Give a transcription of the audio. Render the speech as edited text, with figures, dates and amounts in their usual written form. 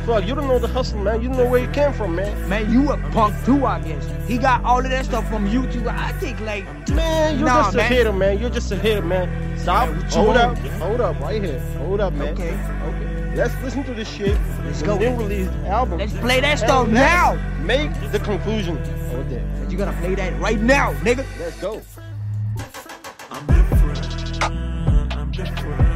fuck? You don't know the hustle, man. You don't know where it came from, man. Man, you a punk too, I guess. He got all of that stuff from YouTube. I think like, man, you're just a hater, man. You're just a hater, man. Stop. Man, Hold up, right here. Hold up, man. Okay. Let's listen to this shit. Let's go. Then release the album. Let's play that stuff now. Make the conclusion over there. You gotta play that right now, nigga. Let's go. I'm different. I'm different.